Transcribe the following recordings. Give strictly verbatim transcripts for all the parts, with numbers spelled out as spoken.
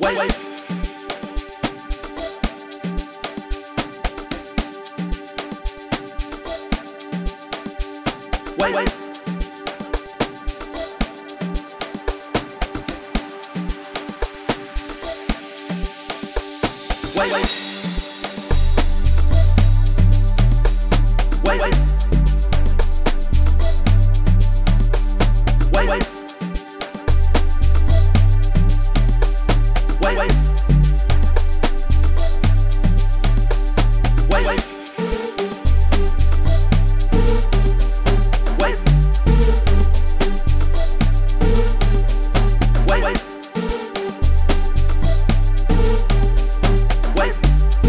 Wait, wait. Wait, wait. Wait, wait. Wait, wait. Wait, wait. Wait, wait. Wait, wait. Wait. Wait, wait. Wait.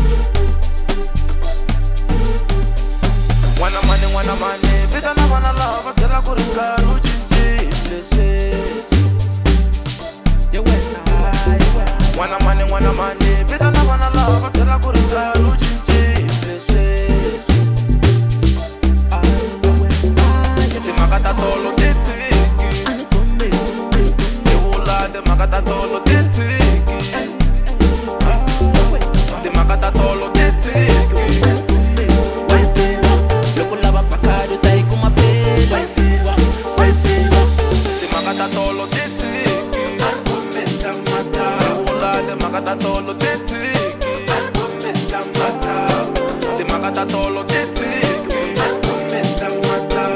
Wanna money, wanna money, bitch, I wanna love, I tell her good girl, who places. You went high, you went high. Wanna money, wanna money, bitch, I wanna love, I tell her good girl, who places. I went high, the magata tolo titiki. The hula, the magata tolo titiki. The magata tolo titiki. Tolo titiki, Mister Mata. Hula de magata tolo titiki, Mister Mata. De magata tolo titiki, Mister Mata.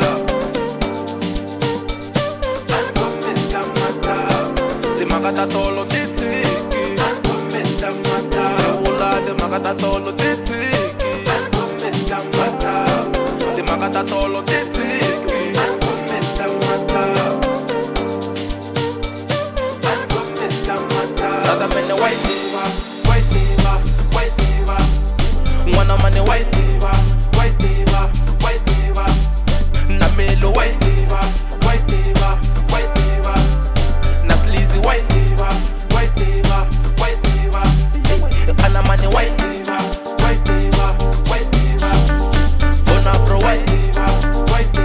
Mister Mata. De magata tolo titiki, Mister Mata. Hula de magata tolo titiki, Mister Mata. De magata tolo titiki, Mister Mata. White diva, white diva, white diva. Wanna money white diva, white diva, white diva. Namelo white diva, white diva, white diva. Na sleazy white diva, white diva, white diva. Wanna money white diva, white diva, white diva. Bona pro white diva, white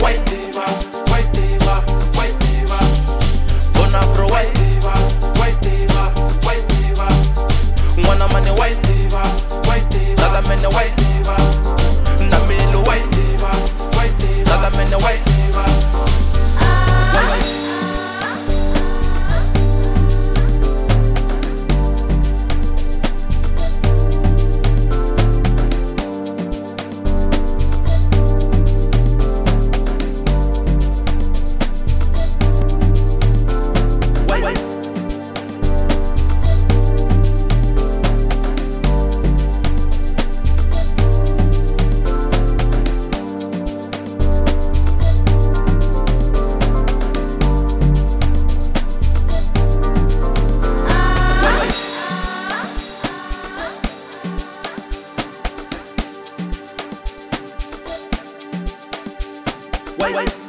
white diva, white diva, white diva. Born Afro white diva, white diva, white diva. Wanna money white diva, white diva. Daga mene white diva. Na milu white diva, white diva. Daga mene white diva. Wait, wait.